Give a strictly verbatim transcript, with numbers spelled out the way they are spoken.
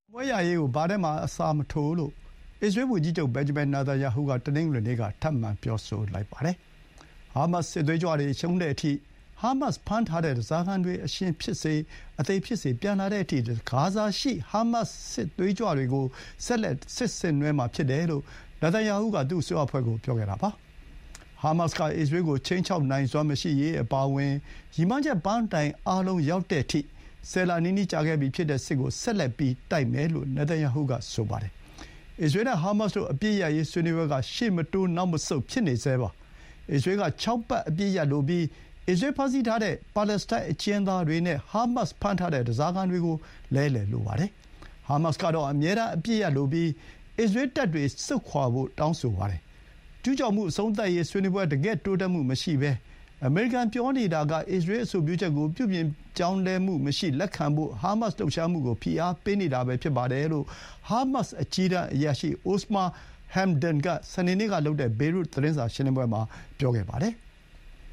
မွေးရရေးကိုဘာထဲမှာအစာမထိုးလို့အစ္စရေးဝန်ကြီးချုပ်ဘင်ဂျမင်နာတန်ယာဟုကတနင်္ဂနွေနေ့ကထပ်မံပြောဆိုလိုက်ပါတယ်။ဟာမတ်စ်စစ်သွေးကြွတွေရှုံးတဲ့အထိဟာမတ်စ်ဖမ်းထားတဲ့ဓားစာခံတွေအရှင်ဖြစ်စေအသေးဖြစ်စေပြန်လာတဲ့အထိဂါဇာရှိဟာမတ်စ်စစ်သွေးကြွတွေကိုဆက်လက်စစ်ဆင်နွှဲမှာဖြစ်တယ်လို့နာတန်ယာဟုကသူ့အစိုးရအဖွဲ့ကိုပြောခဲ့တာပါ။ဟာမတ်စ်ကအစ္စရေးကိုခြိမ်းခြောက်နိုင်စွမ်းမရှိရေးအပါအဝင်ရည်မှန်းချက်ပန်းတိုင်အားလုံးရောက်တဲ့အထိဆယ်လနီးနီးကြာခဲ့ပြီဖြစ်တဲ့စစ်ကိုဆက်လက်ပြီးတိုက်မယ်လို့နာတန်ယာဟုကဆိုပါတယ်။အစ္စရေးနဲ့ဟာမတ်စ်တို့အပြစ်ရပ်ရေးဆွေးနွေးပွဲကရှေ့မတိုးနောက်မဆုတ်ဖြစ်နေဆဲပါ။အစ္စရေးကခြောက်ပတ်အပြစ်ရပ်လိုပြီးအစ္စရေးဖမ်းဆီးထားတဲ့ပါလက်စတိုင်းအကျဉ်းသားတွေနဲ့ဟာမတ်စ်ဖမ်းထားတဲ့ဓားစာခံတွေကိုလဲလှယ်လိုပါတယ်။ဟာမတ်စ်ကတော့အမြဲတမ်းအပြစ်ရပ်လိုပြီးအစ္စရေးတပ်တွေဆုတ်ခွာဖို့တောင်းဆိုပါတယ်။ကျူးကျော်မှုအဆုံးသတ်ရေးဆွေးနွေးပွဲတကယ့်တိုးတက်မှုမရှိဘဲအမေရိကန်ပြောနေတာကအစ္စရေးအဆိုပြုချက်ကိုပြုပြင်ပြောင်းလဲမှုမရှိလက်ခံဖို့ဟာမတ်စ်လှုပ်ရှားမှုကိုဖိအားပေးနေတာပဲဖြစ်ပါတယ်လို့ဟာမတ်စ်အကြီးတန်းအရာရှိအိုစမာဟမ်ဒန်ကစနေနေ့ကလုပ်တဲ့ဘေရွတ်သတင်းစာရှင်းလင်းပွဲမှာပြောခဲ့ပါတယ်။